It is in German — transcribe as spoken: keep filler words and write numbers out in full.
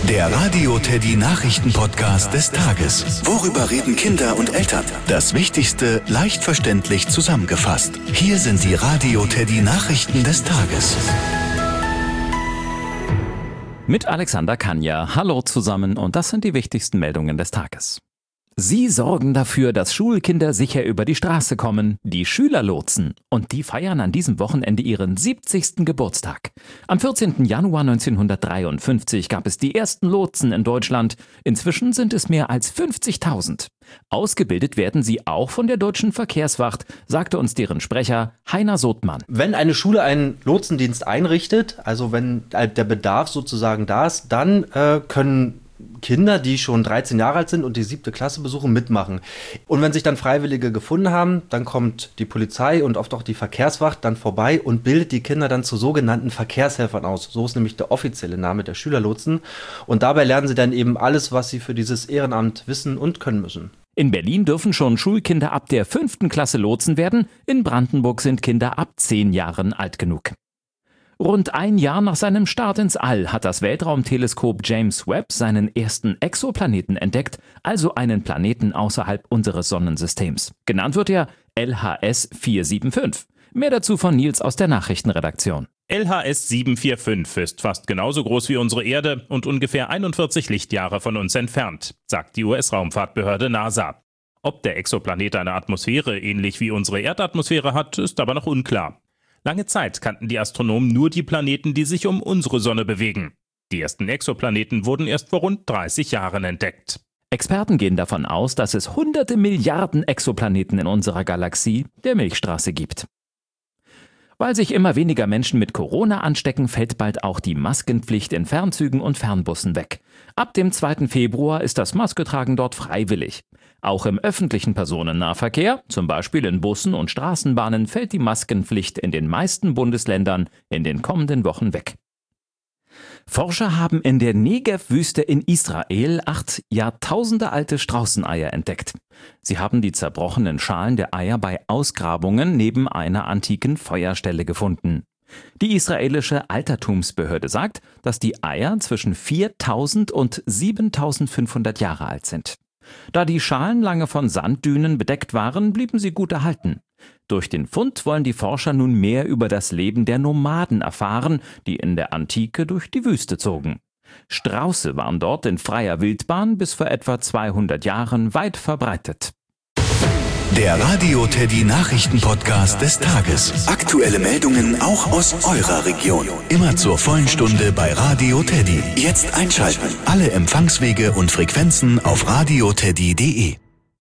Der Radio Teddy Nachrichten-Podcast des Tages. Worüber reden Kinder und Eltern? Das Wichtigste leicht verständlich zusammengefasst. Hier sind die Radio Teddy Nachrichten des Tages. Mit Alexander Kanja. Hallo zusammen und das sind die wichtigsten Meldungen des Tages. Sie sorgen dafür, dass Schulkinder sicher über die Straße kommen, die Schülerlotsen. Und die feiern an diesem Wochenende ihren siebzigsten Geburtstag. Am vierzehnten Januar neunzehnhundertdreiundfünfzig gab es die ersten Lotsen in Deutschland. Inzwischen sind es mehr als fünfzigtausend. Ausgebildet werden sie auch von der Deutschen Verkehrswacht, sagte uns deren Sprecher Heiner Sothmann. Wenn eine Schule einen Lotsendienst einrichtet, also wenn der Bedarf sozusagen da ist, dann äh, können Kinder, die schon dreizehn Jahre alt sind und die siebte Klasse besuchen, mitmachen. Und wenn sich dann Freiwillige gefunden haben, dann kommt die Polizei und oft auch die Verkehrswacht dann vorbei und bildet die Kinder dann zu sogenannten Verkehrshelfern aus. So ist nämlich der offizielle Name der Schülerlotsen. Und dabei lernen sie dann eben alles, was sie für dieses Ehrenamt wissen und können müssen. In Berlin dürfen schon Schulkinder ab der fünften Klasse Lotsen werden. In Brandenburg sind Kinder ab zehn Jahren alt genug. Rund ein Jahr nach seinem Start ins All hat das Weltraumteleskop James Webb seinen ersten Exoplaneten entdeckt, also einen Planeten außerhalb unseres Sonnensystems. Genannt wird er L H S vier sieben fünf. Mehr dazu von Nils aus der Nachrichtenredaktion. L H S sieben vier fünf ist fast genauso groß wie unsere Erde und ungefähr einundvierzig Lichtjahre von uns entfernt, sagt die U S-Raumfahrtbehörde NASA. Ob der Exoplanet eine Atmosphäre ähnlich wie unsere Erdatmosphäre hat, ist aber noch unklar. Lange Zeit kannten die Astronomen nur die Planeten, die sich um unsere Sonne bewegen. Die ersten Exoplaneten wurden erst vor rund dreißig Jahren entdeckt. Experten gehen davon aus, dass es hunderte Milliarden Exoplaneten in unserer Galaxie, der Milchstraße, gibt. Weil sich immer weniger Menschen mit Corona anstecken, fällt bald auch die Maskenpflicht in Fernzügen und Fernbussen weg. Ab dem zweiten Februar ist das Masketragen dort freiwillig. Auch im öffentlichen Personennahverkehr, zum Beispiel in Bussen und Straßenbahnen, fällt die Maskenpflicht in den meisten Bundesländern in den kommenden Wochen weg. Forscher haben in der Negev-Wüste in Israel acht jahrtausendealte Straußeneier entdeckt. Sie haben die zerbrochenen Schalen der Eier bei Ausgrabungen neben einer antiken Feuerstelle gefunden. Die israelische Altertumsbehörde sagt, dass die Eier zwischen viertausend und siebentausendfünfhundert Jahre alt sind. Da die Schalen lange von Sanddünen bedeckt waren, blieben sie gut erhalten. Durch den Fund wollen die Forscher nun mehr über das Leben der Nomaden erfahren, die in der Antike durch die Wüste zogen. Strauße waren dort in freier Wildbahn bis vor etwa zweihundert Jahren weit verbreitet. Der Radio Teddy Nachrichten-Podcast des Tages. Aktuelle Meldungen auch aus eurer Region. Immer zur vollen Stunde bei Radio Teddy. Jetzt einschalten. Alle Empfangswege und Frequenzen auf radioteddy punkt de.